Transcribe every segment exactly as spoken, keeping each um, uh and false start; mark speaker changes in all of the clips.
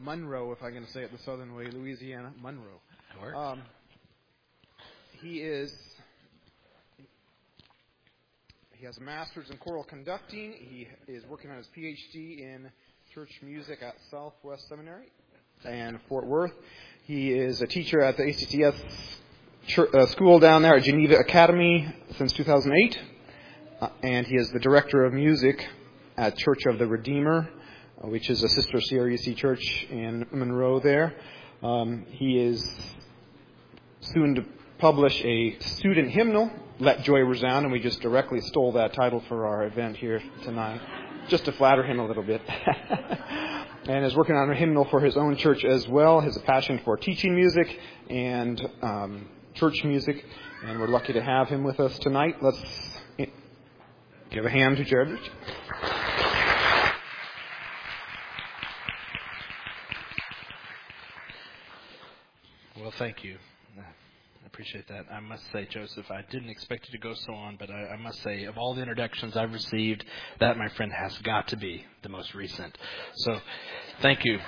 Speaker 1: Monroe, if I'm going to say it the southern way, Louisiana, Monroe.
Speaker 2: That works.
Speaker 1: Um, he is, he has a master's in choral conducting. He is working on his P H D in church music at Southwest Seminary and Fort Worth. He is a teacher at the A C C S church, uh, school down there at Geneva Academy since two thousand eight. Uh, and he is the director of music at Church of the Redeemer, uh, which is a sister C R U C church in Monroe there. Um, he is soon to publish a student hymnal, Let Joy Resound, and we just directly stole that title for our event here tonight, just to flatter him a little bit. And is working on a hymnal for his own church as well. He has a passion for teaching music and um, church music, and we're lucky to have him with us tonight. Let's give a hand to Jared Rich.
Speaker 2: Well, thank you. I appreciate that. I must say, Joseph, I didn't expect you to go so on, but I, I must say, of all the introductions I've received, that, my friend, has got to be the most recent. So, thank you.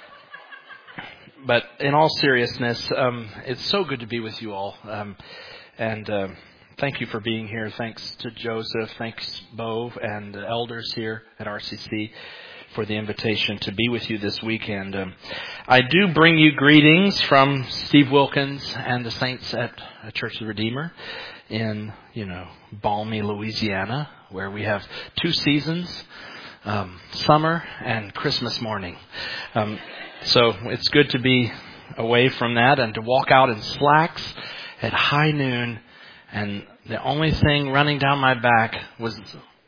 Speaker 2: But in all seriousness, um, it's so good to be with you all. Um, and uh, thank you for being here. Thanks to Joseph. Thanks, Bo, and the elders here at R C C for the invitation to be with you this weekend. Um, I do bring you greetings from Steve Wilkins and the saints at Church of the Redeemer in, you know, balmy Louisiana, where we have two seasons, um, summer and Christmas morning. Um, so it's good to be away from that and to walk out in slacks at high noon, and the only thing running down my back was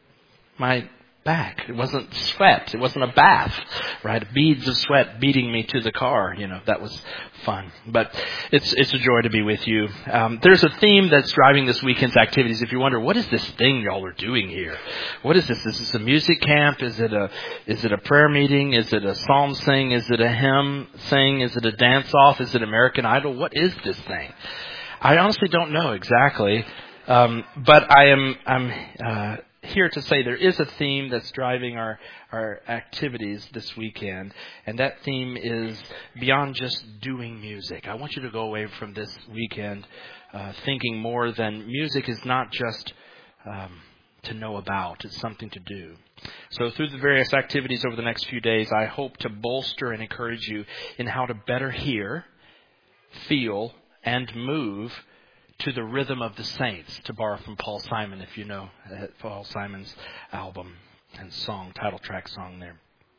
Speaker 2: my back. It wasn't sweat. It wasn't a bath, right? Beads of sweat beating me to the car. You know, that was fun. But it's it's a joy to be with you. Um, there's a theme that's driving this weekend's activities. If you wonder, what is this thing y'all are doing here? What is this? Is this a music camp? Is it a is it a prayer meeting? Is it a psalm sing? Is it a hymn sing? Is it a dance off? Is it American Idol? What is this thing? I honestly don't know exactly. Um, but I am I'm uh, here to say there is a theme that's driving our, our activities this weekend, and that theme is beyond just doing music. I want you to go away from this weekend uh, thinking more than music is not just um, to know about, it's something to do. So through the various activities over the next few days, I hope to bolster and encourage you in how to better hear, feel, and move to the rhythm of the saints, to borrow from Paul Simon, if you know uh, Paul Simon's album and song, title track song there.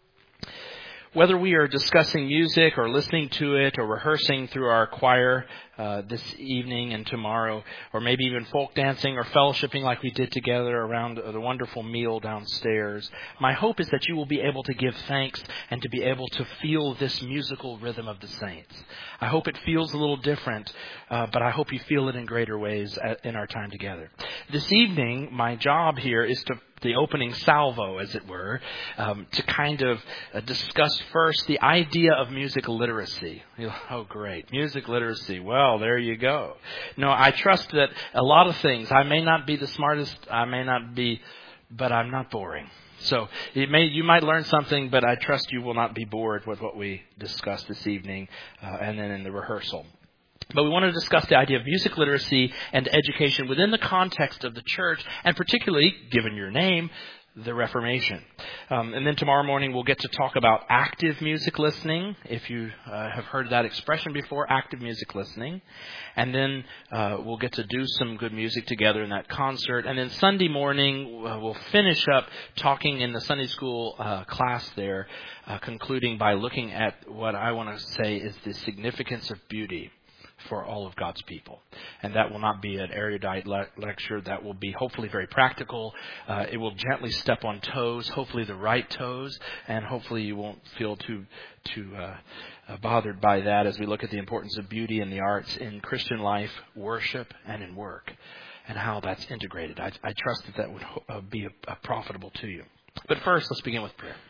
Speaker 2: Whether we are discussing music or listening to it or rehearsing through our choir uh, this evening and tomorrow, or maybe even folk dancing or fellowshipping like we did together around the wonderful meal downstairs, my hope is that you will be able to give thanks and to be able to feel this musical rhythm of the saints. I hope it feels a little different, uh, but I hope you feel it in greater ways at, in our time together. This evening, my job here is to the opening salvo, as it were, um, to kind of uh, discuss first the idea of music literacy. Oh, great. Music literacy. Well, there you go. No, I trust that a lot of things, I may not be the smartest, I may not be, but I'm not boring. So it may, you might learn something, but I trust you will not be bored with what we discussed this evening uh, and then in the rehearsal. But we want to discuss the idea of music literacy and education within the context of the church, and particularly, given your name, the Reformation. Um, and then tomorrow morning we'll get to talk about active music listening, if you uh, have heard that expression before, active music listening. And then uh, we'll get to do some good music together in that concert. And then Sunday morning uh, we'll finish up talking in the Sunday school uh, class there, uh, concluding by looking at what I want to say is the significance of beauty for all of God's people. And that will not be an erudite le- lecture. That will be hopefully very practical. Uh, it will gently step on toes, hopefully the right toes, and hopefully you won't feel too too uh, uh, bothered by that as we look at the importance of beauty and the arts in Christian life, worship, and in work, and how that's integrated. I, I trust that that would uh, be a, a profitable to you. But first, let's begin with prayer.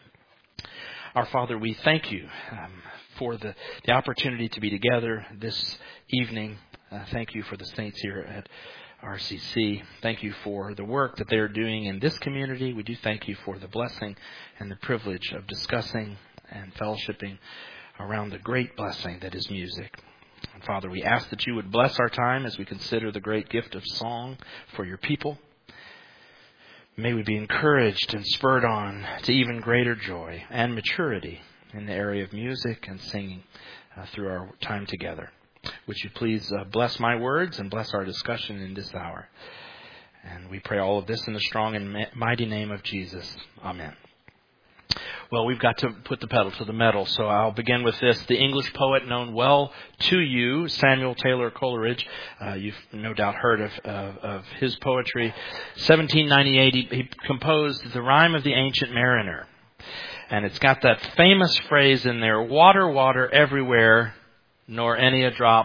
Speaker 2: Our Father, we thank you um, for the, the opportunity to be together this evening. Uh, thank you for the saints here at R C C. Thank you for the work that they're doing in this community. We do thank you for the blessing and the privilege of discussing and fellowshipping around the great blessing that is music. And Father, we ask that you would bless our time as we consider the great gift of song for your people. May we be encouraged and spurred on to even greater joy and maturity in the area of music and singing uh, through our time together. Would you please uh, bless my words and bless our discussion in this hour. And we pray all of this in the strong and mighty name of Jesus. Amen. Well, we've got to put the pedal to the metal, so I'll begin with this. The English poet known well to you, Samuel Taylor Coleridge, uh, you've no doubt heard of, uh, of his poetry. seventeen ninety-eight, he, he composed The Rime of the Ancient Mariner. And it's got that famous phrase in there, water, water everywhere, nor any a drop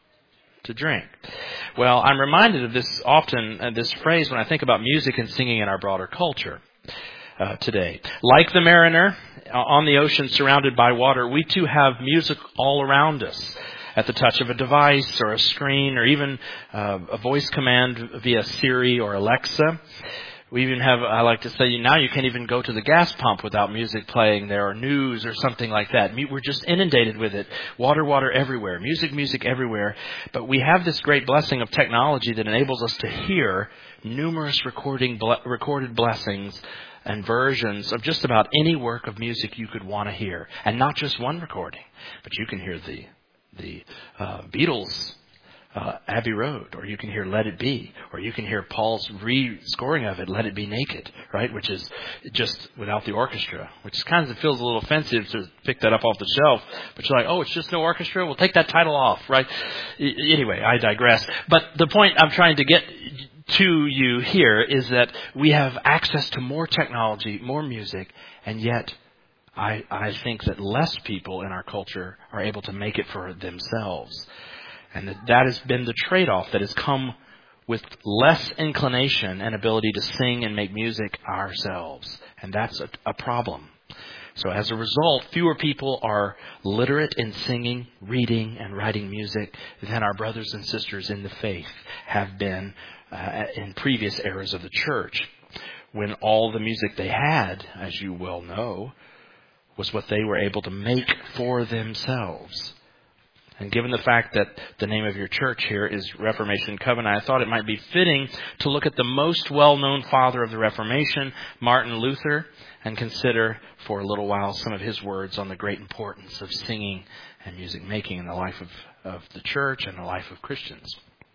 Speaker 2: to drink. Well, I'm reminded of this often, uh, this phrase when I think about music and singing in our broader culture. Uh, today. Like the mariner uh, on the ocean surrounded by water, we too have music all around us at the touch of a device or a screen or even uh, a voice command via Siri or Alexa. We even have, I like to say, now you can't even go to the gas pump without music playing there or news or something like that. We're just inundated with it. Water, water everywhere. Music, music everywhere. But we have this great blessing of technology that enables us to hear numerous recording ble- recorded blessings and versions of just about any work of music you could want to hear. And not just one recording, but you can hear the the uh, Beatles' uh, Abbey Road, or you can hear Let It Be, or you can hear Paul's re-scoring of it, Let It Be Naked, right? Which is just without the orchestra, which kind of feels a little offensive to pick that up off the shelf. But you're like, oh, it's just no orchestra? We'll take that title off, right? Anyway, I digress. But the point I'm trying to get to you here is that we have access to more technology, more music, and yet I, I think that less people in our culture are able to make it for themselves. And that, that has been the trade-off that has come with less inclination and ability to sing and make music ourselves. And that's a, a problem. So as a result, fewer people are literate in singing, reading, and writing music than our brothers and sisters in the faith have been uh, in previous eras of the church, when all the music they had, as you well know, was what they were able to make for themselves. And given the fact that the name of your church here is Reformation Covenant, I thought it might be fitting to look at the most well-known father of the Reformation, Martin Luther, and consider for a little while some of his words on the great importance of singing and music making in the life of, of the church and the life of Christians.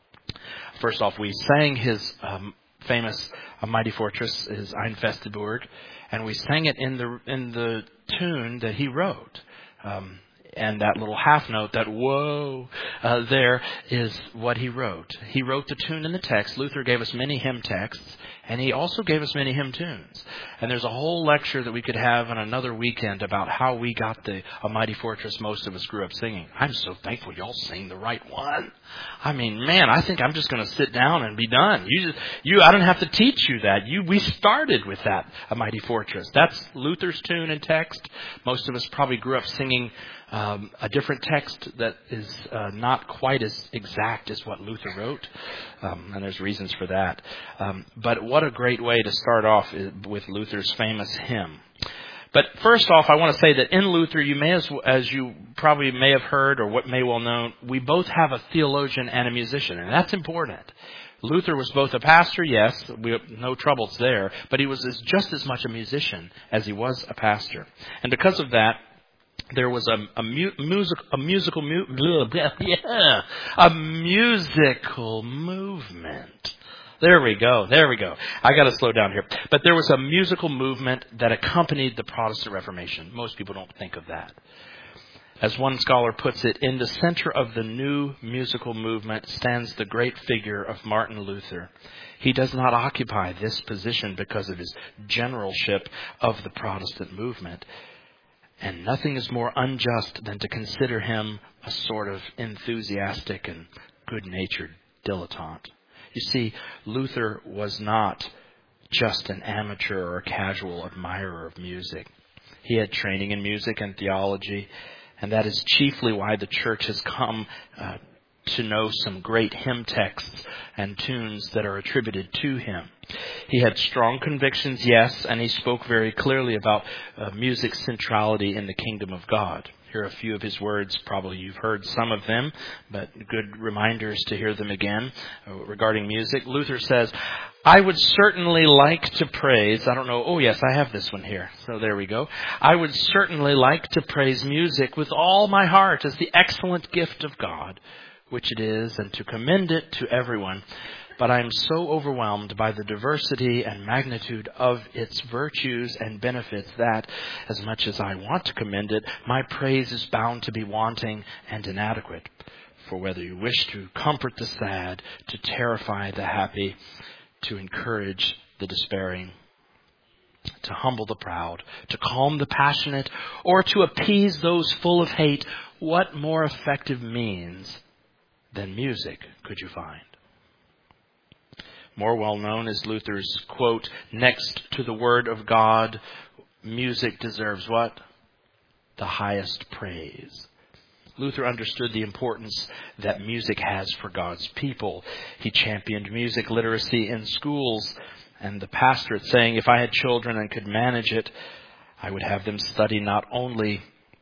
Speaker 2: First off, we sang his um, famous A Mighty Fortress, his Ein feste Burg, and we sang it in the in the tune that he wrote. Um, And that little half note, that whoa, uh, there is what he wrote. He wrote the tune and the text. Luther gave us many hymn texts, and he also gave us many hymn tunes. And there's a whole lecture that we could have on another weekend about how we got the A Mighty Fortress most of us grew up singing. I'm so thankful y'all sing the right one. I mean, man, I think I'm just going to sit down and be done. You, just, you, I don't have to teach you that. You, we started with that, A Mighty Fortress. That's Luther's tune and text. Most of us probably grew up singing Um, a different text that is uh, not quite as exact as what Luther wrote, um, and there's reasons for that. Um, but what a great way to start off with Luther's famous hymn. But first off, I want to say that in Luther, you may, as, as you probably may have heard, or what may well known, we both have a theologian and a musician, and that's important. Luther was both a pastor, yes, we have no troubles there, but he was as, just as much a musician as he was a pastor. And because of that, there was a, a, mu- music, a musical mu- blah, blah, yeah, a musical movement. There we go. There we go. I got to slow down here. But there was a musical movement that accompanied the Protestant Reformation. Most people don't think of that. As one scholar puts it, in the center of the new musical movement stands the great figure of Martin Luther. He does not occupy this position because of his generalship of the Protestant movement. And nothing is more unjust than to consider him a sort of enthusiastic and good-natured dilettante. You see, Luther was not just an amateur or casual admirer of music. He had training in music and theology, and that is chiefly why the church has come uh, to know some great hymn texts and tunes that are attributed to him. He had strong convictions, yes, and he spoke very clearly about uh, music's centrality in the kingdom of God. hear a few of his words. Probably you've heard some of them, but good reminders to hear them again uh, regarding music. Luther says, I would certainly like to praise, I don't know, oh yes, I have this one here, so there we go. I would certainly like to praise music with all my heart as the excellent gift of God, which it is, and to commend it to everyone. But I am so overwhelmed by the diversity and magnitude of its virtues and benefits that, as much as I want to commend it, my praise is bound to be wanting and inadequate. For whether you wish to comfort the sad, to terrify the happy, to encourage the despairing, to humble the proud, to calm the passionate, or to appease those full of hate, what more effective means than music could you find? More well known is Luther's quote, next to the word of God, music deserves what? The highest praise. Luther understood the importance that music has for God's people. He championed music literacy in schools and the pastorate, saying, if I had children and could manage it, I would have them study not only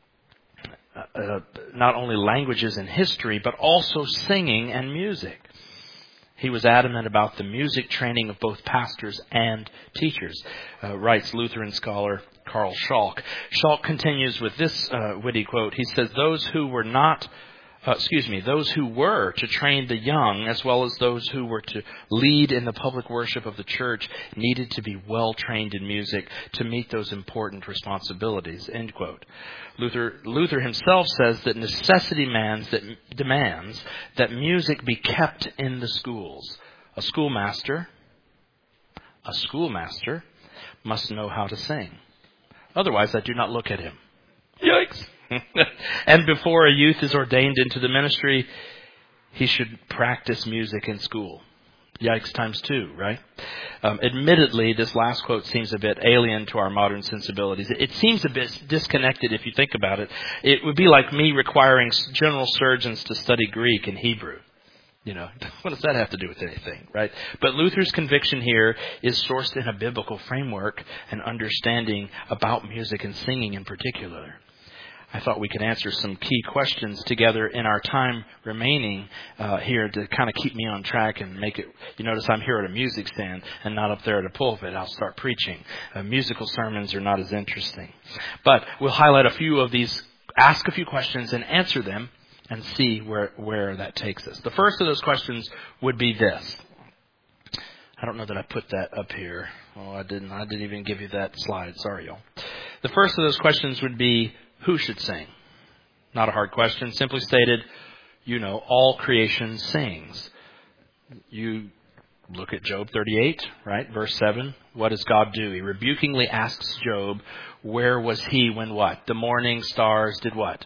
Speaker 2: uh, not only languages and history, but also singing and music. He was adamant about the music training of both pastors and teachers, uh, writes Lutheran scholar Karl Schalk. Schalk continues with this uh, witty quote. He says, those who were not, uh, excuse me, those who were to train the young, as well as those who were to lead in the public worship of the church, needed to be well trained in music to meet those important responsibilities, end quote. Luther, Luther himself says that necessity demands that, demands that music be kept in the schools. A schoolmaster, a schoolmaster must know how to sing. Otherwise, I do not look at him. Yikes! And before a youth is ordained into the ministry, he should practice music in school. Yikes times two, right? Um, admittedly, this last quote seems a bit alien to our modern sensibilities. It, it seems a bit disconnected if you think about it. It would be like me requiring general surgeons to study Greek and Hebrew. You know, what does that have to do with anything, right? But Luther's conviction here is sourced in a biblical framework and understanding about music and singing in particular. I thought we could answer some key questions together in our time remaining uh, here to kind of keep me on track and make it. You notice I'm here at a music stand and not up there at a pulpit. I'll start preaching. Uh, musical sermons are not as interesting. But we'll highlight a few of these, ask a few questions and answer them and see where, where that takes us. The first of those questions would be this. I don't know that I put that up here. Oh, I didn't. I didn't even give you that slide. Sorry, y'all. The first of those questions would be, who should sing? Not a hard question. Simply stated, you know, all creation sings. You look at Job thirty-eight, right? Verse seven. What does God do? He rebukingly asks Job, where was he when what? The morning stars did what?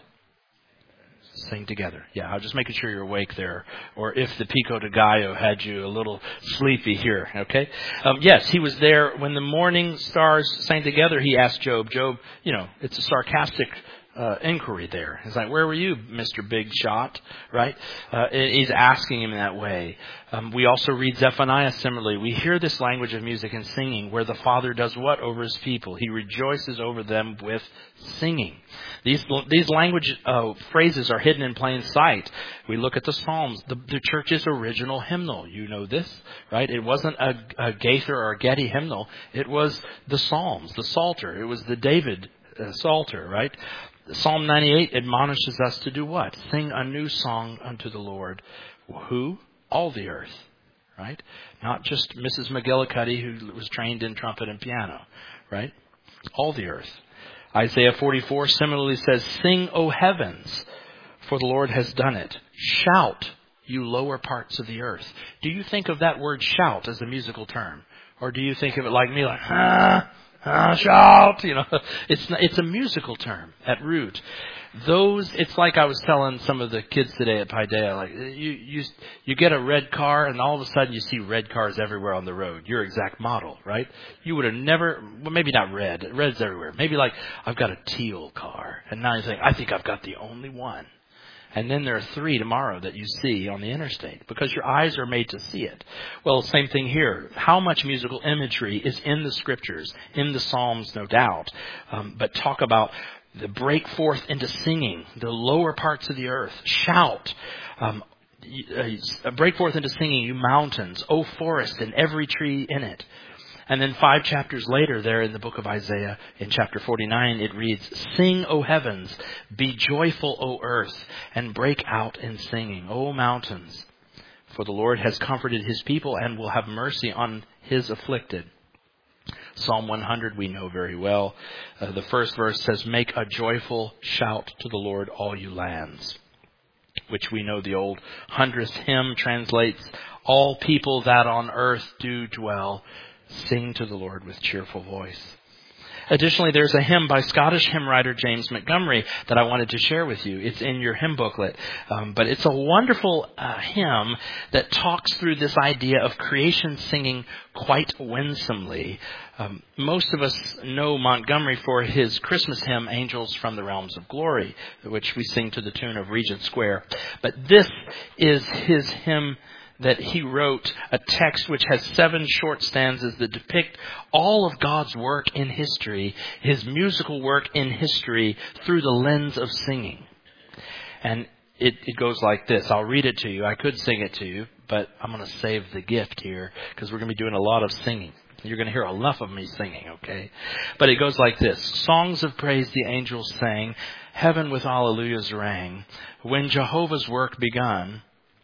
Speaker 2: Sing together. Yeah, I was just making sure you're awake there. Or if the Pico de Gallo had you a little sleepy here, okay? Um, yes, he was there when the morning stars sang together. He asked Job. Job, you know, it's a sarcastic uh, inquiry there. He's like, where were you, Mister Big Shot? Right? Uh, he's asking him in that way. Um, we also read Zephaniah similarly. We hear this language of music and singing where the Father does what over his people? He rejoices over them with singing. These these language uh, phrases are hidden in plain sight. We look at the Psalms, the, the church's original hymnal. You know this, right? It wasn't a, a Gaither or a Getty hymnal. It was the Psalms, the Psalter. It was the David uh, Psalter, right? Psalm ninety-eight admonishes us to do what? Sing a new song unto the Lord. Who? All the earth, right? Not just Missus McGillicuddy, who was trained in trumpet and piano, right? All the earth. Isaiah forty-four similarly says, sing, O heavens, for the Lord has done it. Shout, you lower parts of the earth. Do you think of that word shout as a musical term? Or do you think of it like me, like, ah, ah, shout? You know, it's it's a musical term at root. Those, it's like I was telling some of the kids today at Paideia, like you, you, you get a red car and all of a sudden you see red cars everywhere on the road. Your exact model, right? You would have never, well, maybe not red. Red's everywhere. Maybe like, I've got a teal car. And now you think, I think I've got the only one. And then there are three tomorrow that you see on the interstate because your eyes are made to see it. Well, same thing here. How much musical imagery is in the scriptures, in the Psalms, no doubt. Um, but talk about the break forth into singing, the lower parts of the earth. Shout. Um, uh, break forth into singing, you mountains. O forest and every tree in it. And then five chapters later, there in the book of Isaiah, in chapter forty-nine, it reads, Sing, O heavens, be joyful, O earth, and break out in singing, O mountains. For the Lord has comforted his people and will have mercy on his afflicted. Psalm one hundred we know very well. Uh, the first verse says, Make a joyful shout to the Lord, all you lands. Which we know the old hundredth hymn translates, All people that on earth do dwell, sing to the Lord with cheerful voice. Additionally, there's a hymn by Scottish hymn writer James Montgomery that I wanted to share with you. It's in your hymn booklet. Um, but it's a wonderful uh, hymn that talks through this idea of creation singing quite winsomely. Um, most of us know Montgomery for his Christmas hymn, Angels from the Realms of Glory, which we sing to the tune of Regent Square. But this is his hymn that he wrote, a text which has seven short stanzas that depict all of God's work in history, his musical work in history through the lens of singing. And it, it goes like this. I'll read it to you. I could sing it to you, but I'm going to save the gift here because we're going to be doing a lot of singing. You're going to hear enough of me singing, okay? But it goes like this. Songs of praise the angels sang, heaven with alleluias rang. When Jehovah's work begun,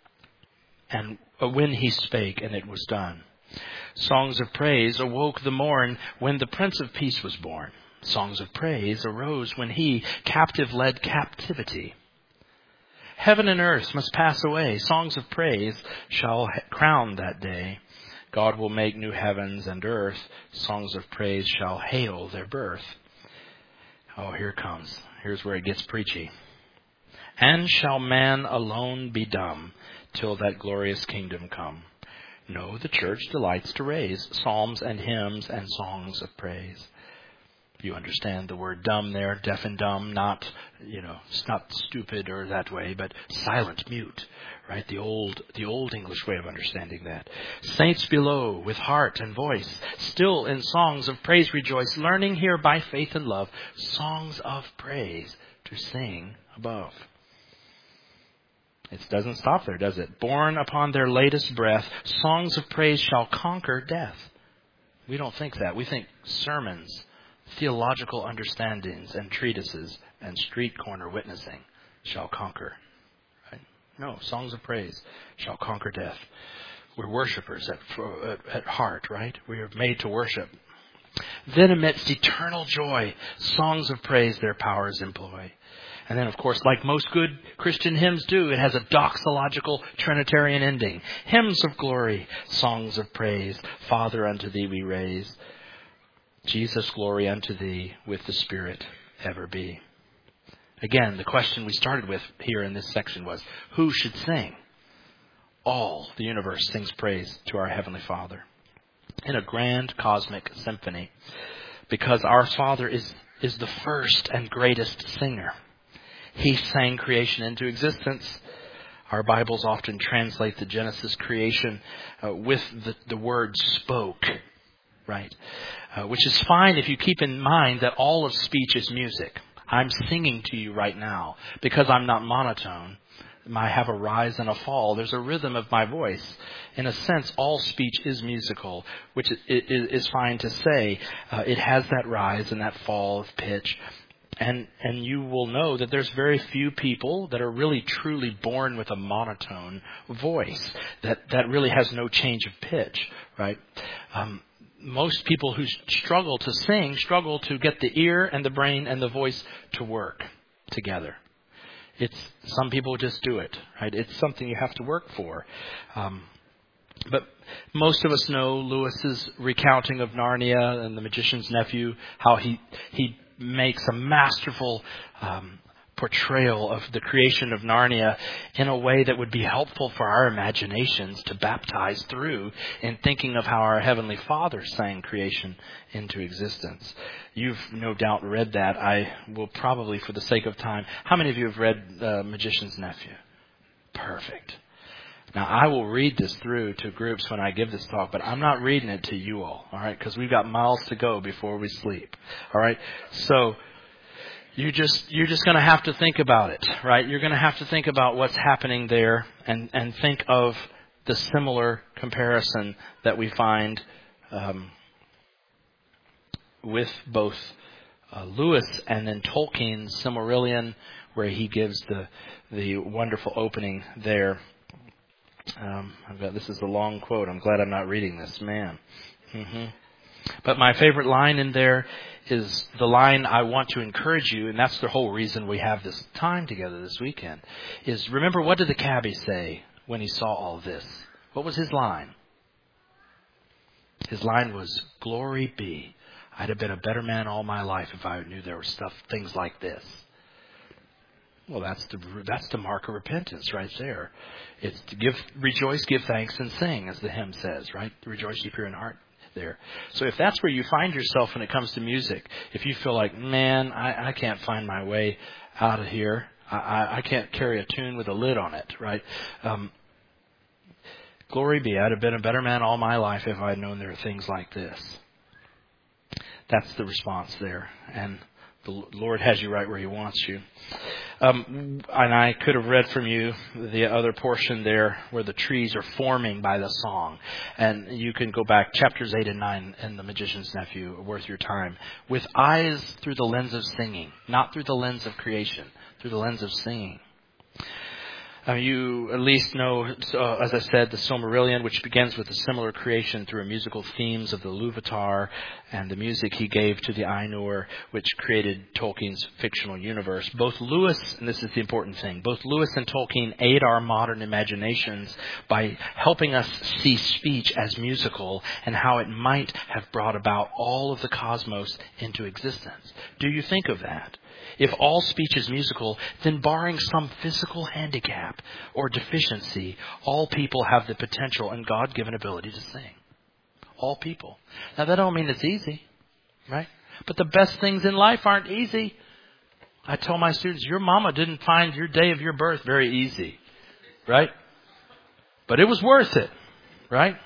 Speaker 2: and when he spake, and it was done. Songs of praise awoke the morn when the Prince of Peace was born. Songs of praise arose when he captive led captivity. Heaven and earth must pass away. Songs of praise shall crown that day. God will make new heavens and earth. Songs of praise shall hail their birth. Oh, here it comes. Here's where it gets preachy. And shall man alone be dumb till that glorious kingdom come? No, the church delights to raise psalms and hymns and songs of praise. You understand the word dumb there, deaf and dumb, not, you know, it's not stupid or that way, but silent, mute, right? The old, the old English way of understanding that. Saints below with heart and voice, still in songs of praise rejoice, learning here by faith and love, songs of praise to sing above. It doesn't stop there, does it? Born upon their latest breath, songs of praise shall conquer death. We don't think that. We think sermons, theological understandings, and treatises, and street corner witnessing shall conquer. Right? No, songs of praise shall conquer death. We're worshipers at, at, at heart, right? We are made to worship. Then amidst eternal joy, songs of praise their powers employ. And then, of course, like most good Christian hymns do, it has a doxological Trinitarian ending. Hymns of glory, songs of praise, Father, unto thee we raise. Jesus, glory unto thee, with the Spirit ever be. Again, the question we started with here in this section was, who should sing? All the universe sings praise to our Heavenly Father in a grand cosmic symphony, because our Father is, is the first and greatest singer. He sang creation into existence. Our Bibles often translate the Genesis creation uh, with the, the word spoke, right? Uh, which is fine if you keep in mind that all of speech is music. I'm singing to you right now because I'm not monotone. I have a rise and a fall. There's a rhythm of my voice. In a sense, all speech is musical, which is fine to say. Uh, it has that rise and that fall of pitch. And and you will know that there's very few people that are really truly born with a monotone voice that, that really has no change of pitch, right? Um, most people who struggle to sing struggle to get the ear and the brain and the voice to work together. It's some people just do it, right? It's something you have to work for. Um, but most of us know Lewis's recounting of Narnia and the magician's nephew, how he he makes a masterful um, portrayal of the creation of Narnia in a way that would be helpful for our imaginations to baptize through in thinking of how our Heavenly Father sang creation into existence. You've no doubt read that. I will probably, for the sake of time, how many of you have read uh, Magician's Nephew? Perfect. Now, I will read this through to groups when I give this talk, but I'm not reading it to you all, all right, because we've got miles to go before we sleep, all right? So You just, you're just going to have to think about it, right? You're going to have to think about what's happening there and, and think of the similar comparison that we find um, with both uh, Lewis and then Tolkien's Silmarillion, where he gives the the wonderful opening there. Um, I've got, this is a long quote. I'm glad I'm not reading this, man. Mm-hmm. But my favorite line in there is the line I want to encourage you, and that's the whole reason we have this time together this weekend, is remember, what did the cabbie say when he saw all this? What was his line? His line was, "Glory be. I'd have been a better man all my life if I knew there were stuff, things like this." Well, that's the that's the mark of repentance right there. It's to give, rejoice, give thanks, and sing, as the hymn says, right? Rejoice, ye pure in heart. There. So if that's where you find yourself when it comes to music, if you feel like, man, I, I can't find my way out of here, I, I, I can't carry a tune with a lid on it, right? Um, glory be, I'd have been a better man all my life if I'd known there are things like this. That's the response there. And the Lord has you right where He wants you. Um, and I could have read from you the other portion there where the trees are forming by the song. And you can go back, chapters eight and nine in The Magician's Nephew, worth your time. With eyes through the lens of singing, not through the lens of creation, through the lens of singing. Uh, you at least know, uh, as I said, the Silmarillion, which begins with a similar creation through musical themes of the Iluvatar and the music he gave to the Ainur, which created Tolkien's fictional universe. Both Lewis, and this is the important thing, both Lewis and Tolkien aid our modern imaginations by helping us see speech as musical and how it might have brought about all of the cosmos into existence. Do you think of that? If all speech is musical, then barring some physical handicap or deficiency, all people have the potential and God-given ability to sing. All people. Now, that don't mean it's easy, right? But the best things in life aren't easy. I tell my students, your mama didn't find your day of your birth very easy, right? But it was worth it, right?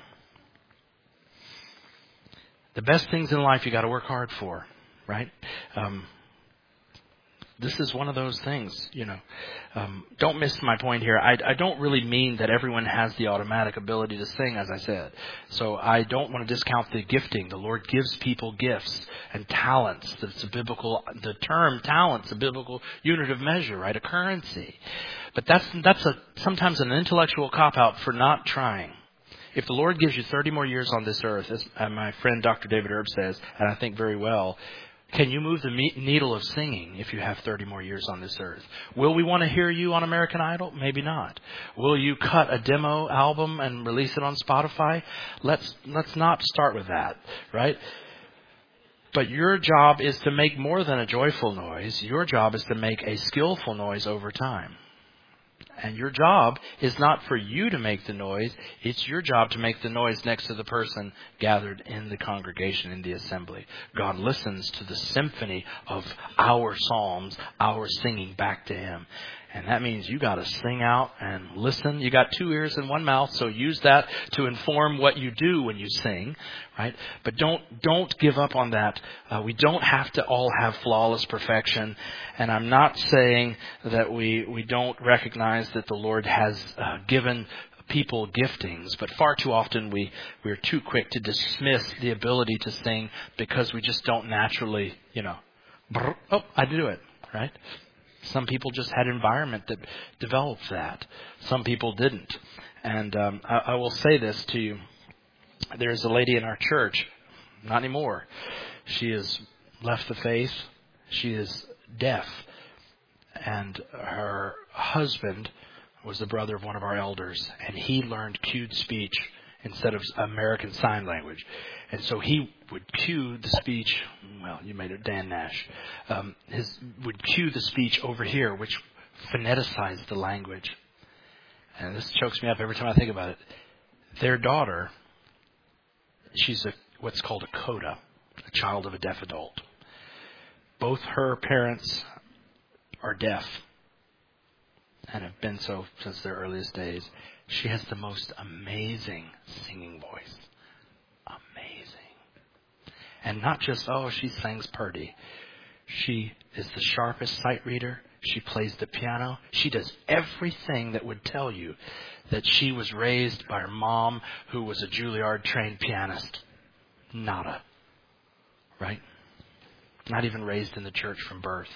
Speaker 2: The best things in life you got to work hard for, right? Um, This is one of those things, you know. Um, don't miss my point here. I, I don't really mean that everyone has the automatic ability to sing, as I said. So I don't want to discount the gifting. The Lord gives people gifts and talents. That's a biblical, the term talent's a biblical unit of measure, right? A currency. But that's that's a sometimes an intellectual cop-out for not trying. If the Lord gives you thirty more years on this earth, as my friend Doctor David Erb says, and I think very well, can you move the needle of singing if you have thirty more years on this earth? Will we want to hear you on American Idol? Maybe not. Will you cut a demo album and release it on Spotify? Let's let's not start with that, right? But your job is to make more than a joyful noise. Your job is to make a skillful noise over time. And your job is not for you to make the noise. It's your job to make the noise next to the person gathered in the congregation, in the assembly. God listens to the symphony of our psalms, our singing back to Him. And that means you got to sing out and listen. You got two ears and one mouth, so use that to inform what you do when you sing, right? But don't don't give up on that. Uh, we don't have to all have flawless perfection. And I'm not saying that we, we don't recognize that the Lord has uh, given people giftings, but far too often we, we're too quick to dismiss the ability to sing because we just don't naturally, you know, brr, oh, I do it, right? Some people just had environment that developed that. Some people didn't. And um, I, I will say this to you. There's a lady in our church, not anymore. She has left the faith. She is deaf. And her husband was the brother of one of our elders. And he learned cued speech instead of American Sign Language. And so he would cue the speech, well, you made it Dan Nash, um, his would cue the speech over here, which phoneticized the language. And this chokes me up every time I think about it. Their daughter, she's a what's called a coda, a child of a deaf adult. Both her parents are deaf and have been so since their earliest days. She has the most amazing singing voice. Amazing. And not just, oh, she sings pretty. She is the sharpest sight reader. She plays the piano. She does everything that would tell you that she was raised by her mom, who was a Juilliard-trained pianist. Nada. Right? Not even raised in the church from birth.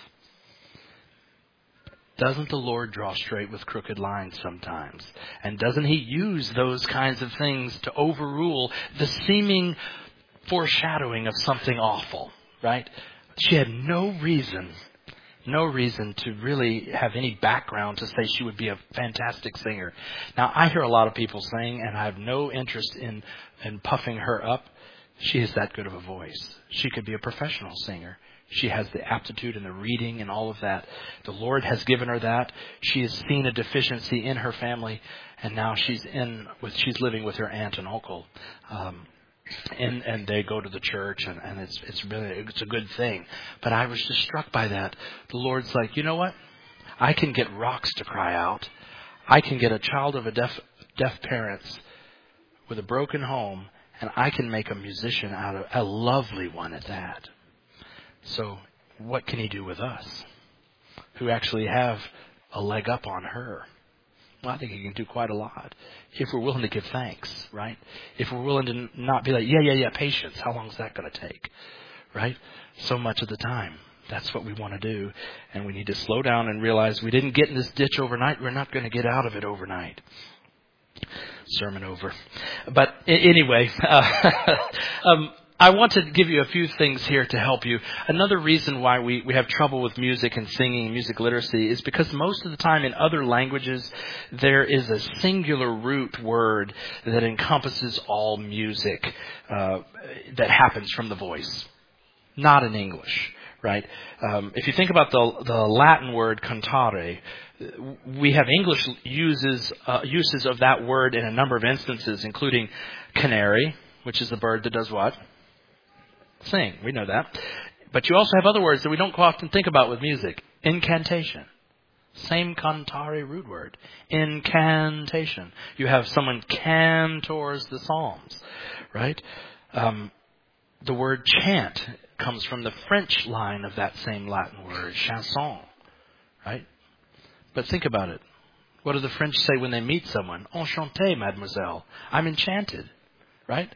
Speaker 2: Doesn't the Lord draw straight with crooked lines sometimes? And doesn't He use those kinds of things to overrule the seeming foreshadowing of something awful? Right? She had no reason, no reason to really have any background to say she would be a fantastic singer. Now, I hear a lot of people sing, and I have no interest in, in puffing her up. She has that good of a voice. She could be a professional singer. She has the aptitude and the reading and all of that. The Lord has given her that. She has seen a deficiency in her family, and now she's in with she's living with her aunt and uncle, um, and and they go to the church, and, and it's it's really it's a good thing. But I was just struck by that. The Lord's like, you know what? I can get rocks to cry out. I can get a child of a deaf deaf parents with a broken home, and I can make a musician out of a lovely one at that. So what can He do with us, who actually have a leg up on her? Well, I think He can do quite a lot if we're willing to give thanks, right? If we're willing to not be like, yeah, yeah, yeah, patience. How long is that going to take, right? So much of the time. That's what we want to do. And we need to slow down and realize we didn't get in this ditch overnight. We're not going to get out of it overnight. Sermon over. But anyway, uh, um, I want to give you a few things here to help you. Another reason why we, we have trouble with music and singing, music literacy, is because most of the time in other languages, there is a singular root word that encompasses all music uh, that happens from the voice. Not in English, right? Um, if you think about the, the Latin word cantare, we have English uses uh, uses of that word in a number of instances, including canary, which is the bird that does what? Sing. We know that. But you also have other words that we don't often think about with music. Incantation. Same cantare root word. Incantation. You have someone cantors the Psalms, right? Um, the word chant comes from the French line of that same Latin word, chanson, right? But think about it. What do the French say when they meet someone? Enchanté, mademoiselle. I'm enchanted, right?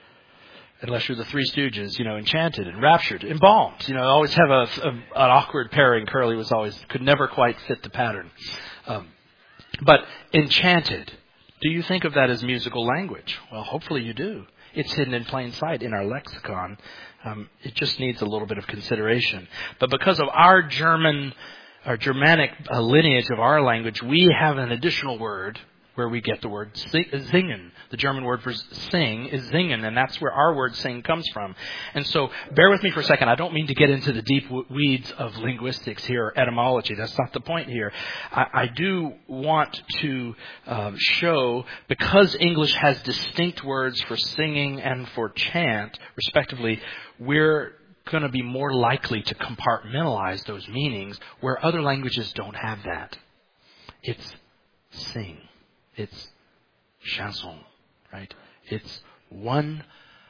Speaker 2: Unless you're the Three Stooges, you know, enchanted, enraptured, embalmed. You know, I always have a, a, an awkward pairing. Curly was always, could never quite fit the pattern. Um, but enchanted, do you think of that as musical language? Well, hopefully you do. It's hidden in plain sight in our lexicon. Um, it just needs a little bit of consideration. But because of our German, our Germanic uh, lineage of our language, we have an additional word where we get the word singen. The German word for sing is singen, and that's where our word sing comes from. And so bear with me for a second. I don't mean to get into the deep weeds of linguistics here or etymology. That's not the point here. I, I do want to um, show, because English has distinct words for singing and for chant, respectively, we're going to be more likely to compartmentalize those meanings where other languages don't have that. It's sing. It's chanson, right? It's one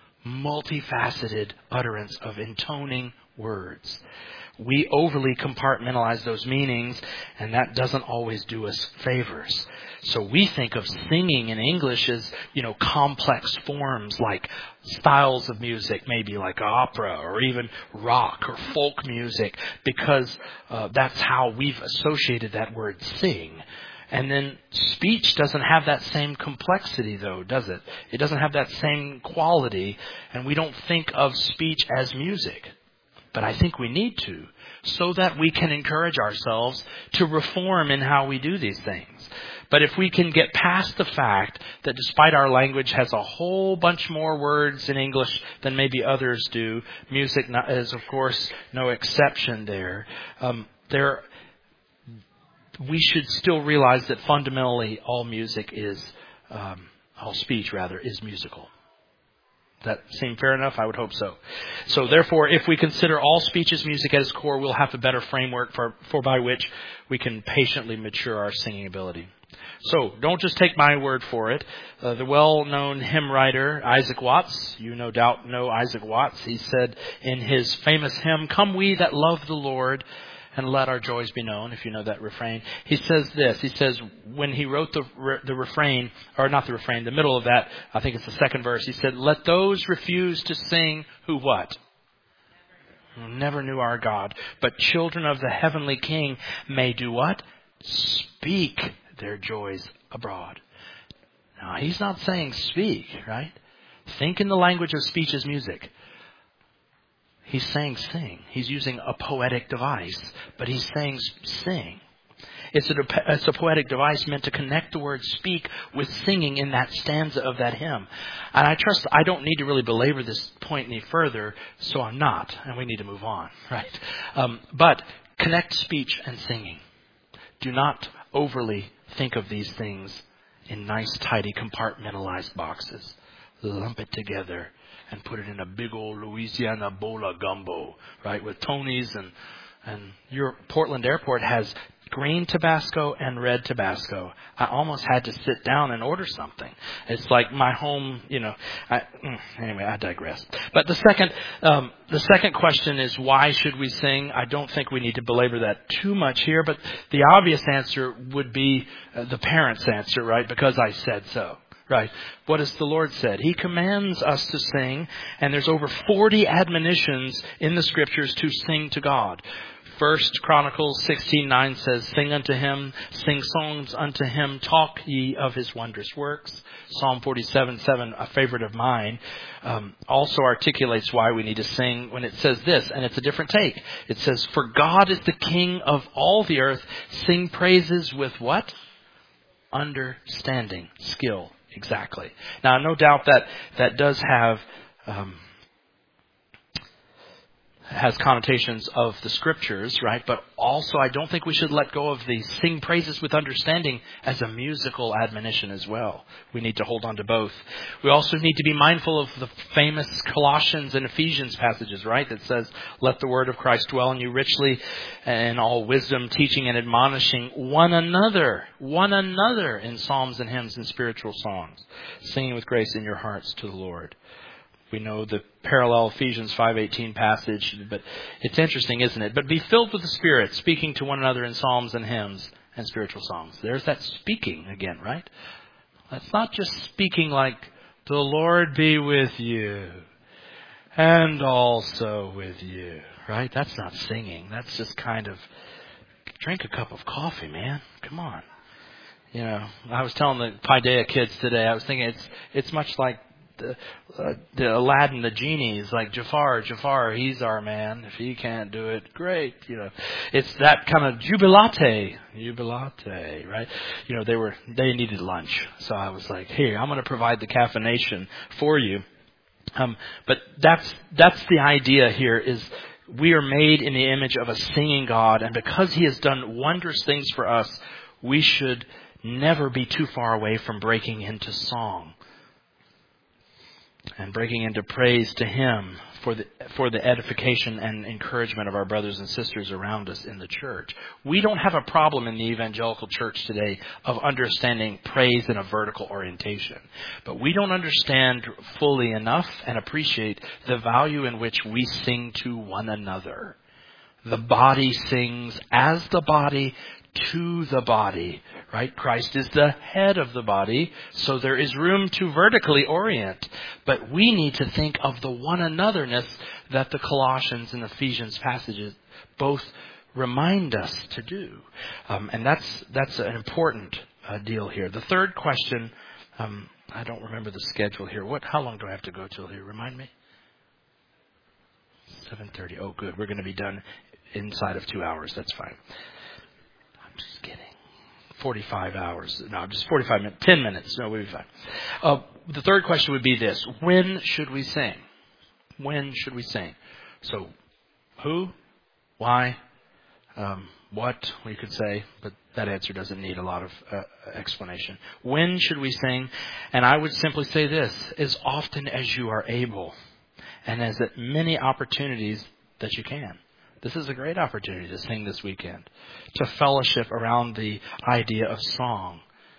Speaker 2: multifaceted utterance of intoning words. We overly compartmentalize those meanings, and that doesn't always do us favors. So we think of singing in English as, you know, complex forms like styles of music, maybe like opera or even rock or folk music, because uh, that's how we've associated that word sing. And then speech doesn't have that same complexity, though, does it? It doesn't have that same quality, and we don't think of speech as music. But I think we need to, so that we can encourage ourselves to reform in how we do these things. But if we can get past the fact that despite our language has a whole bunch more words in English than maybe others do, music is, of course, no exception there. Um, there we should still realize that fundamentally all music is, um, all speech rather, is musical. Does that seem fair enough? I would hope so. So therefore, if we consider all speech as music at its core, we'll have a better framework for, for by which we can patiently mature our singing ability. So don't just take my word for it. Uh, the well-known hymn writer Isaac Watts, you no doubt know Isaac Watts, he said in his famous hymn, "Come we that love the Lord, and let our joys be known," if you know that refrain. He says this, he says when he wrote the the refrain, or not the refrain, the middle of that, I think it's the second verse, he said, "Let those refuse to sing who what? Who never knew our God, but children of the heavenly King may do what? Speak their joys abroad." Now, he's not saying speak, right? Think in the language of speech as music. He's saying sing. He's using a poetic device, but he's saying sing. It's a, it's a poetic device meant to connect the word speak with singing in that stanza of that hymn. And I trust I don't need to really belabor this point any further, so I'm not. And we need to move on, right? Um, but connect speech and singing. Do not overly think of these things in nice, tidy, compartmentalized boxes. Lump it together and put it in a big old Louisiana bowl of gumbo, right, with Tony's. And, and your Portland Airport has green Tabasco and red Tabasco. I almost had to sit down and order something. It's like my home, you know. I, anyway, I digress. But the second, um, the second question is, why should we sing? I don't think we need to belabor that too much here, but the obvious answer would be uh, the parents' answer, right? Because I said so. Right. What has the Lord said? He commands us to sing, and there's over forty admonitions in the Scriptures to sing to God. First Chronicles sixteen nine says, "Sing unto him, sing songs unto him, talk ye of his wondrous works." Psalm forty-seven seven, a favorite of mine, um, also articulates why we need to sing when it says this, and it's a different take. It says, "For God is the King of all the earth, sing praises with" what? Understanding, skill. Exactly. Now, no doubt that that does have um, has connotations of the Scriptures, right? But also, I don't think we should let go of the sing praises with understanding as a musical admonition as well. We need to hold on to both. We also need to be mindful of the famous Colossians and Ephesians passages, right? That says, "Let the word of Christ dwell in you richly in all wisdom, teaching and admonishing one another, one another in psalms and hymns and spiritual songs, singing with grace in your hearts to the Lord." We know the parallel Ephesians five eighteen passage, but it's interesting, isn't it? "But be filled with the Spirit, speaking to one another in psalms and hymns and spiritual songs." There's that speaking again, right? That's not just speaking like, "The Lord be with you, and also with you," right? That's not singing. That's just kind of, drink a cup of coffee, man. Come on. You know, I was telling the Paideia kids today, I was thinking it's it's much like The, uh, the Aladdin, the genie is like, Jafar, Jafar, he's our man. If he can't do it, great. You know, it's that kind of jubilate, jubilate, right? You know, they were, they needed lunch. So I was like, here, I'm going to provide the caffeination for you. Um, but that's, that's the idea here is we are made in the image of a singing God. And because he has done wondrous things for us, we should never be too far away from breaking into song. And breaking into praise to him for the for the edification and encouragement of our brothers and sisters around us in the church. We don't have a problem in the evangelical church today of understanding praise in a vertical orientation. But we don't understand fully enough and appreciate the value in which we sing to one another. The body sings as the body to the body, right? Christ is the head of the body, so there is room to vertically orient. But we need to think of the one anotherness that the Colossians and Ephesians passages both remind us to do. Um, and that's that's an important uh, deal here. The third question, um, I don't remember the schedule here. What? How long do I have to go till here? Remind me. seven thirty. Oh, good. We're going to be done inside of two hours. That's fine. I'm just kidding. forty-five hours. No, just forty-five minutes. ten minutes. No, we'll be fine. Uh, the third question would be this. When should we sing? When should we sing? So, who? Why? Um, what? We could say, but that answer doesn't need a lot of uh, explanation. When should we sing? And I would simply say this. As often as you are able. And as at many opportunities that you can. This is a great opportunity to sing this weekend, to fellowship around the idea of song.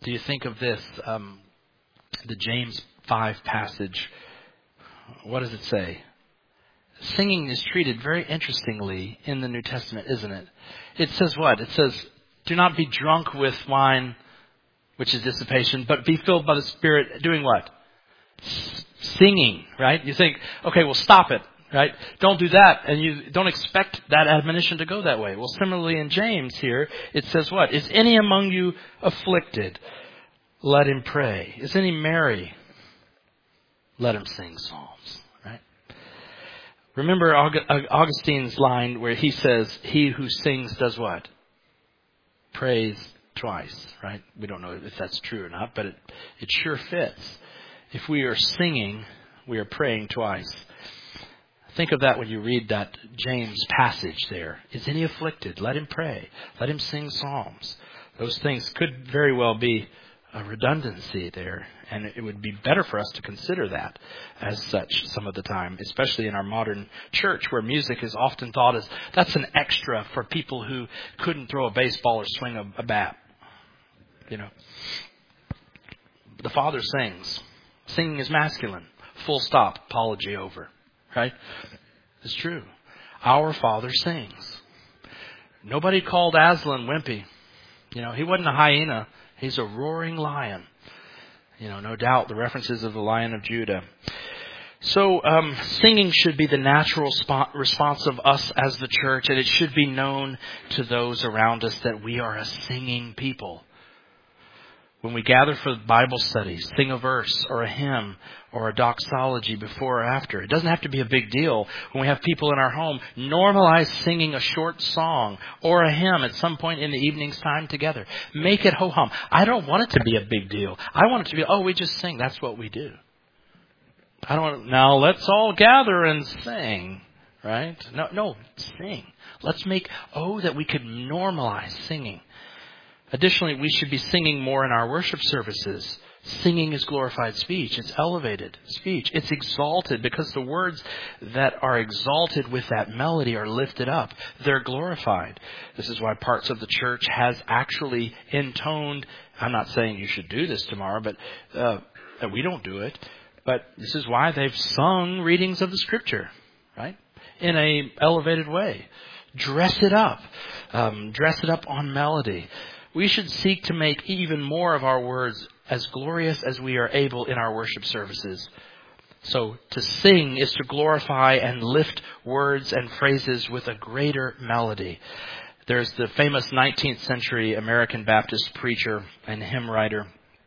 Speaker 2: Do you think of this, um, the James five passage? What does it say? Singing is treated very interestingly in the New Testament, isn't it? It says what? It says, do not be drunk with wine, which is dissipation, but be filled by the Spirit, doing what? S- singing, right? You think, okay, well, stop it, right? Don't do that, and you don't expect that admonition to go that way. Well, similarly in James here, it says what? Is any among you afflicted? Let him pray. Is any merry? Let him sing psalms, right? Remember Augustine's line where he says, he who sings does what? Prays twice, right? We don't know if that's true or not, but it, it sure fits. If we are singing, we are praying twice. Think of that when you read that James passage there. Is any afflicted? Let him pray. Let him sing psalms. Those things could very well be a redundancy there, and it would be better for us to consider that as such some of the time, especially in our modern church where music is often thought as that's an extra for people who couldn't throw a baseball or swing a, a bat. You know, the Father sings. Singing is masculine. Full stop. Apology over. Right? It's true. Our Father sings. Nobody called Aslan wimpy. You know, he wasn't a hyena. He's a roaring lion. You know, no doubt the references of the Lion of Judah. So um, singing should be the natural spot, response of us as the church, and it should be known to those around us that we are a singing people. When we gather for Bible studies, sing a verse or a hymn or a doxology before or after. It doesn't have to be a big deal. When we have people in our home, normalize singing a short song or a hymn at some point in the evening's time together. Make it ho-hum. I don't want it to be a big deal. I want it to be, oh, we just sing. That's what we do. I don't want to, now let's all gather and sing, right? No, no, sing. Let's make, oh, that we could normalize singing. Additionally, we should be singing more in our worship services. Singing is glorified speech. It's elevated speech. It's exalted because the words that are exalted with that melody are lifted up. They're glorified. This is why parts of the church has actually intoned. I'm not saying you should do this tomorrow, but uh, we don't do it. But this is why they've sung readings of the Scripture, right? In a elevated way. Dress it up. Um, dress it up on melody. We should seek to make even more of our words as glorious as we are able in our worship services. So to sing is to glorify and lift words and phrases with a greater melody. There's the famous nineteenth century American Baptist preacher and hymn writer,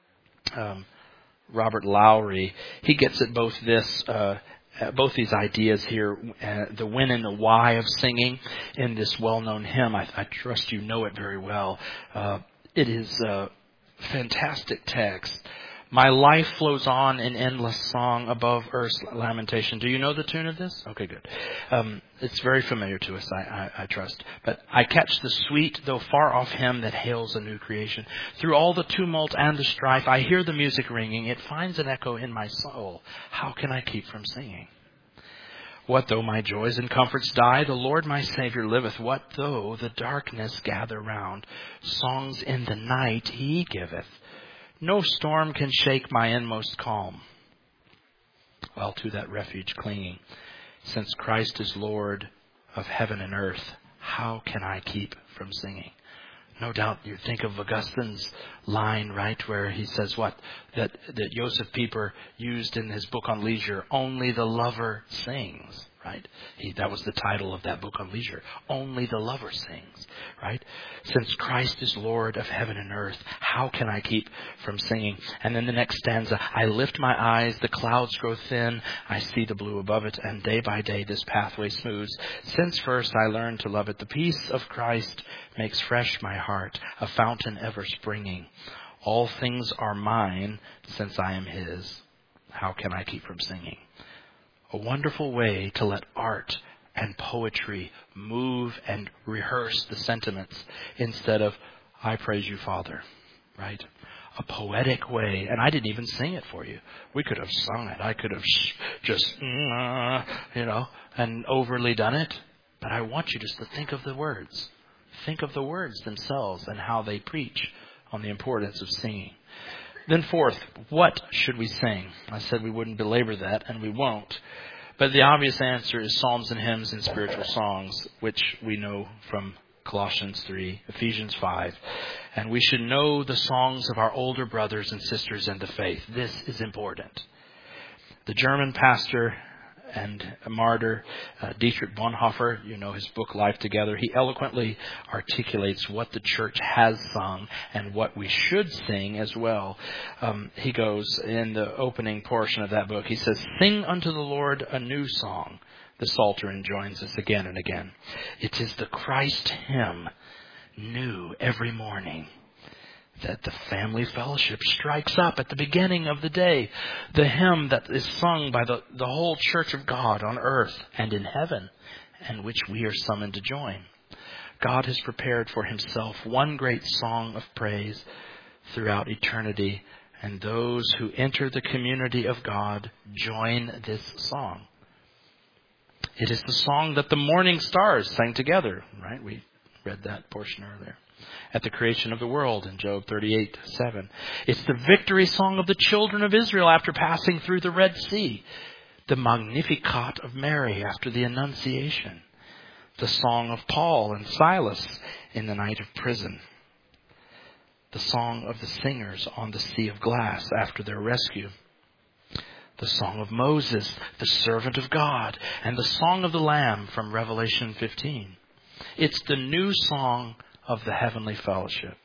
Speaker 2: um, Robert Lowry. He gets at both this uh Uh, both these ideas here, uh, the when and the why of singing in this well-known hymn. I, I trust you know it very well. Uh, it is a fantastic text. My life flows on in endless song above earth's lamentation. Do you know the tune of this? Okay, good. Um, it's very familiar to us, I, I, I trust. But I catch the sweet, though far off hymn that hails a new creation. Through all the tumult and the strife, I hear the music ringing. It finds an echo in my soul. How can I keep from singing? What though my joys and comforts die? The Lord my Savior liveth. What though the darkness gather round? Songs in the night he giveth. No storm can shake my inmost calm. While to that refuge clinging, since Christ is Lord of heaven and earth, how can I keep from singing? No doubt you think of Augustine's line, right, where he says what? That, that Joseph Pieper used in his book on leisure, only the lover sings, right? He, that was the title of that book on leisure. Only the lover sings, right? Since Christ is Lord of heaven and earth, how can I keep from singing? And then the next stanza, I lift my eyes, the clouds grow thin, I see the blue above it, and day by day this pathway smooths. Since first I learned to love it, the peace of Christ makes fresh my heart, a fountain ever springing. All things are mine since I am his. How can I keep from singing? A wonderful way to let art and poetry move and rehearse the sentiments instead of, I praise you, Father, right? A poetic way. And I didn't even sing it for you. We could have sung it. I could have just, you know, and overly done it. But I want you just to think of the words. Think of the words themselves and how they preach on the importance of singing. Then fourth, what should we sing? I said we wouldn't belabor that, and we won't. But the obvious answer is psalms and hymns and spiritual songs, which we know from Colossians three, Ephesians five. And we should know the songs of our older brothers and sisters in the faith. This is important. The German pastor and a martyr, uh, Dietrich Bonhoeffer, you know his book Life Together, he eloquently articulates what the church has sung and what we should sing as well. Um, he goes in the opening portion of that book, he says, "Sing unto the Lord a new song." The Psalter enjoins us again and again. It is the Christ hymn, new every morning, that the family fellowship strikes up at the beginning of the day. The hymn that is sung by the, the whole church of God on earth and in heaven, and which we are summoned to join. God has prepared for himself one great song of praise throughout eternity, and those who enter the community of God join this song. It is the song that the morning stars sang together, right? We read that portion earlier. At the creation of the world in Job thirty-eight seven. It's the victory song of the children of Israel after passing through the Red Sea. The Magnificat of Mary after the Annunciation. The song of Paul and Silas in the night of prison. The song of the singers on the sea of glass after their rescue. The song of Moses, the servant of God, and the song of the Lamb from Revelation fifteen. It's the new song of the heavenly fellowship.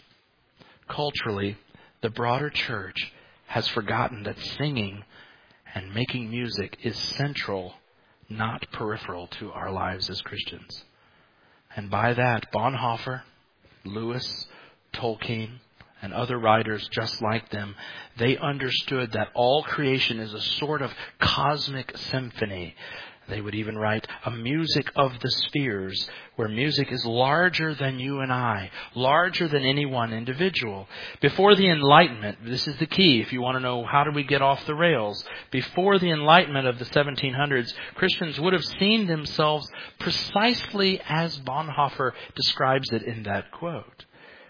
Speaker 2: Culturally, the broader church has forgotten that singing and making music is central, not peripheral, to our lives as Christians. And by that, Bonhoeffer, Lewis, Tolkien, and other writers just like them, they understood that all creation is a sort of cosmic symphony. They would even write a music of the spheres, where music is larger than you and I, larger than any one individual. Before the Enlightenment, this is the key if you want to know how do we get off the rails. Before the Enlightenment of the seventeen hundreds, Christians would have seen themselves precisely as Bonhoeffer describes it in that quote.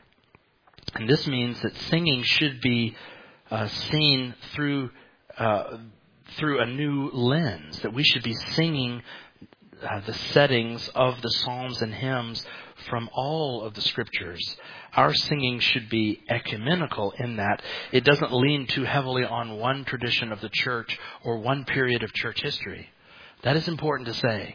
Speaker 2: And this means that singing should be uh, seen through uh, through a new lens, that we should be singing uh, the settings of the psalms and hymns from all of the scriptures. Our singing should be ecumenical in that it doesn't lean too heavily on one tradition of the church or one period of church history. That is important to say.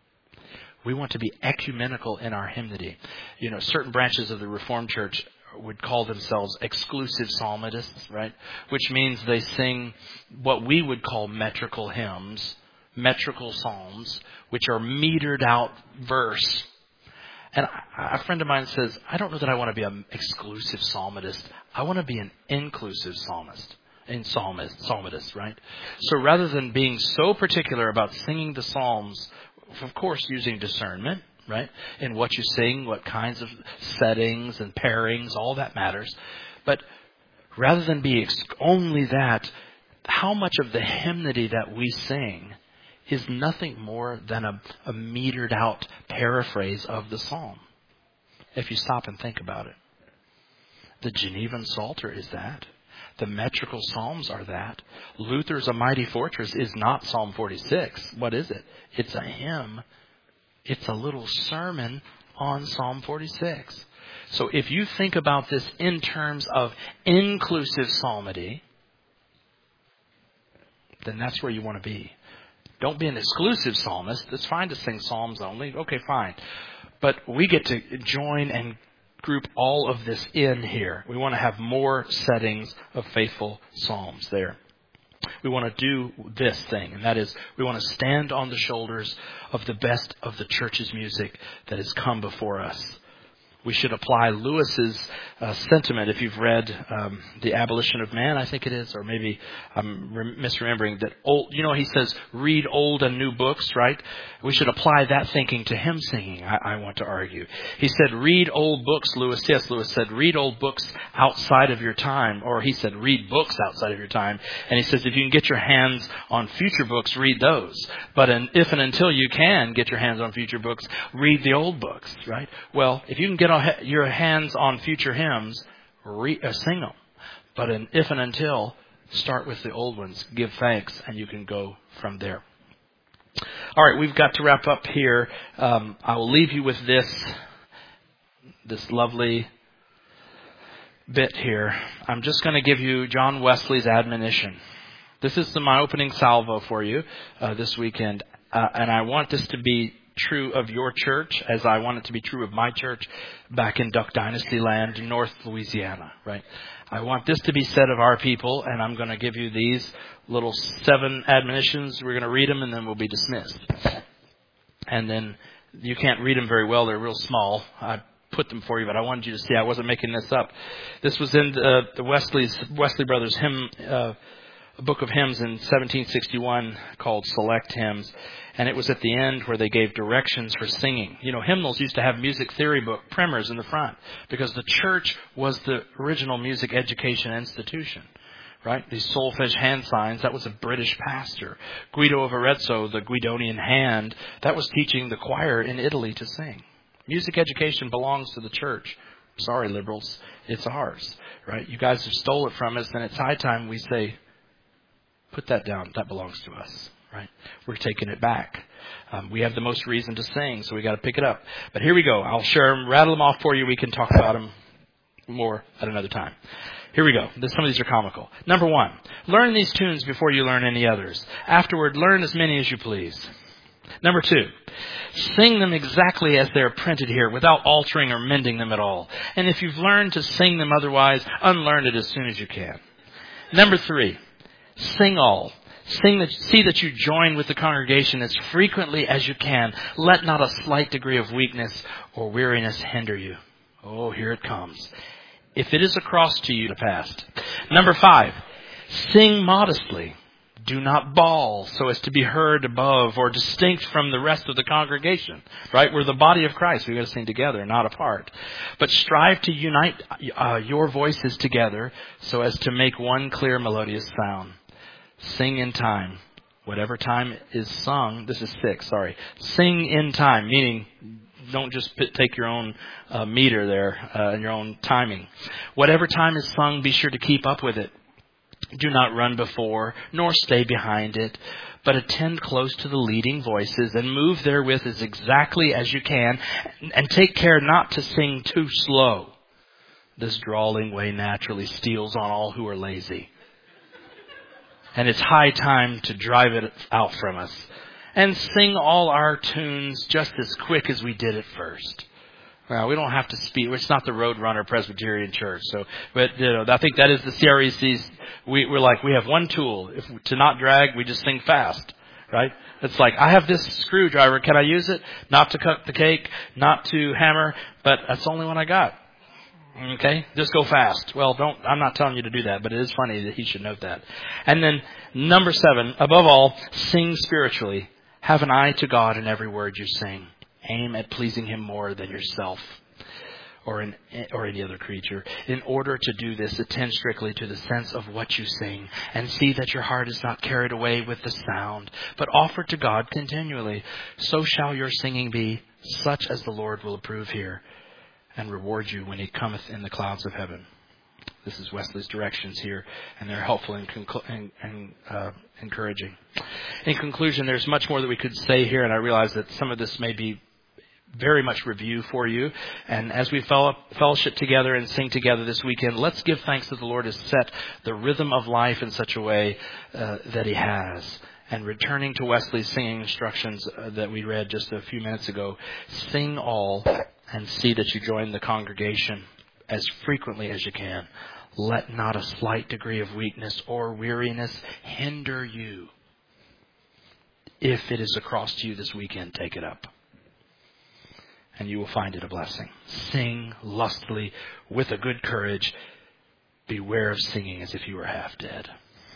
Speaker 2: We want to be ecumenical in our hymnody. You know, certain branches of the Reformed Church would call themselves exclusive psalmists, right? Which means they sing what we would call metrical hymns, metrical psalms, which are metered out verse. And a friend of mine says, I don't know that I want to be an exclusive psalmist. I want to be an inclusive psalmist. In psalmist, psalmist, right? So rather than being so particular about singing the psalms, of course using discernment, right? In what you sing, what kinds of settings and pairings, all that matters. But rather than be only that, how much of the hymnody that we sing is nothing more than a, a metered out paraphrase of the psalm, if you stop and think about it. The Genevan Psalter is that. The metrical psalms are that. Luther's A Mighty Fortress is not Psalm forty-six. What is it? It's a hymn. It's a little sermon on Psalm forty-six. So if you think about this in terms of inclusive psalmody, then that's where you want to be. Don't be an exclusive psalmist. It's fine to sing psalms only. Okay, fine. But we get to join and group all of this in here. We want to have more settings of faithful psalms there. We want to do this thing, and that is we want to stand on the shoulders of the best of the church's music that has come before us. We should apply Lewis's uh, sentiment, if you've read um, The Abolition of Man, I think it is, or maybe I'm re- misremembering that old, you know, he says, read old and new books, right? We should apply that thinking to hymn singing, I, I want to argue. He said, read old books, Lewis. C S. Lewis said, read old books outside of your time, or he said, read books outside of your time. And he says, if you can get your hands on future books, read those. But in, if and until you can get your hands on future books, read the old books, right? Well, if you can get your hands on future hymns, re, uh, sing them. But in, if and until, start with the old ones. Give thanks, and you can go from there. All right, we've got to wrap up here. Um, I will leave you with this, this lovely bit here. I'm just going to give you John Wesley's admonition. This is the, my opening salvo for you uh, this weekend. Uh, and I want this to be true of your church as I want it to be true of my church back in Duck Dynasty land, North Louisiana, right? I want this to be said of our people, and I'm going to give you these little seven admonitions. We're going to read them, and then we'll be dismissed. And then you can't read them very well. They're real small. I put them for you, but I wanted you to see I wasn't making this up. This was in the, the Wesley's, Wesley Brothers hymn, uh, a book of hymns in seventeen sixty-one called Select Hymns. And it was at the end where they gave directions for singing. You know, hymnals used to have music theory book primers in the front because the church was the original music education institution, right? These solfege hand signs, that was a British pastor. Guido of Arezzo, the Guidonian hand, that was teaching the choir in Italy to sing. Music education belongs to the church. Sorry, liberals, it's ours, right? You guys have stole it from us, and it's high time we say, put that down. That belongs to us, right? We're taking it back. Um, we have the most reason to sing, so we got to pick it up. But here we go. I'll share them, rattle them off for you. We can talk about them more at another time. Here we go. Some of these are comical. Number one, learn these tunes before you learn any others. Afterward, learn as many as you please. Number two, sing them exactly as they're printed here without altering or mending them at all. And if you've learned to sing them otherwise, unlearn it as soon as you can. Number three, sing all. Sing that, see that you join with the congregation as frequently as you can. Let not a slight degree of weakness or weariness hinder you. Oh, here it comes. If it is a cross to you, the past. Number five, sing modestly. Do not bawl so as to be heard above or distinct from the rest of the congregation. Right? We're the body of Christ. We've got to sing together, not apart. But strive to unite uh, your voices together so as to make one clear melodious sound. Sing in time. Whatever time is sung, this is six, sorry. Sing in time, meaning don't just put, take your own uh, meter there uh, and your own timing. Whatever time is sung, be sure to keep up with it. Do not run before, nor stay behind it, but attend close to the leading voices and move therewith as exactly as you can, and take care not to sing too slow. This drawling way naturally steals on all who are lazy. And it's high time to drive it out from us. And sing all our tunes just as quick as we did at first. Well, we don't have to speed. It's not the Roadrunner Presbyterian Church. So, but you know, I think that is the C R E C's. We, we're like, we have one tool. If to not drag, we just sing fast, right? It's like, I have this screwdriver. Can I use it? Not to cut the cake, not to hammer, but that's the only one I got. Okay, just go fast. Well, don't. I'm not telling you to do that, but it is funny that he should note that. And then number seven, above all, sing spiritually. Have an eye to God in every word you sing. Aim at pleasing Him more than yourself or in, or any other creature. In order to do this, attend strictly to the sense of what you sing, and see that your heart is not carried away with the sound, but offer to God continually. So shall your singing be, such as the Lord will approve here, and reward you when He cometh in the clouds of heaven. This is Wesley's directions here, and they're helpful and, conclu- and, and uh, encouraging. In conclusion, there's much more that we could say here, and I realize that some of this may be very much review for you. And as we fellowship together and sing together this weekend, let's give thanks that the Lord has set the rhythm of life in such a way uh, that He has. And returning to Wesley's singing instructions uh, that we read just a few minutes ago, sing all and see that you join the congregation as frequently as you can. Let not a slight degree of weakness or weariness hinder you. If it is a cross to you this weekend, take it up. And you will find it a blessing. Sing lustily with a good courage. Beware of singing as if you were half dead.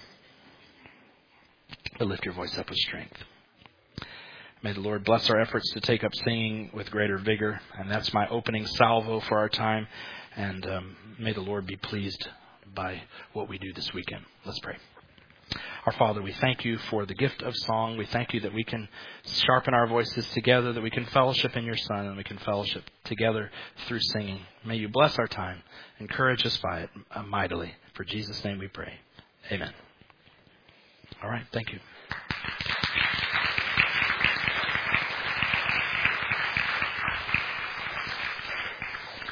Speaker 2: But lift your voice up with strength. May the Lord bless our efforts to take up singing with greater vigor. And that's my opening salvo for our time. And um, may the Lord be pleased by what we do this weekend. Let's pray. Our Father, we thank you for the gift of song. We thank you that we can sharpen our voices together, that we can fellowship in your Son, and we can fellowship together through singing. May you bless our time. Encourage us by it mightily. For Jesus' name we pray. Amen. All right. Thank you.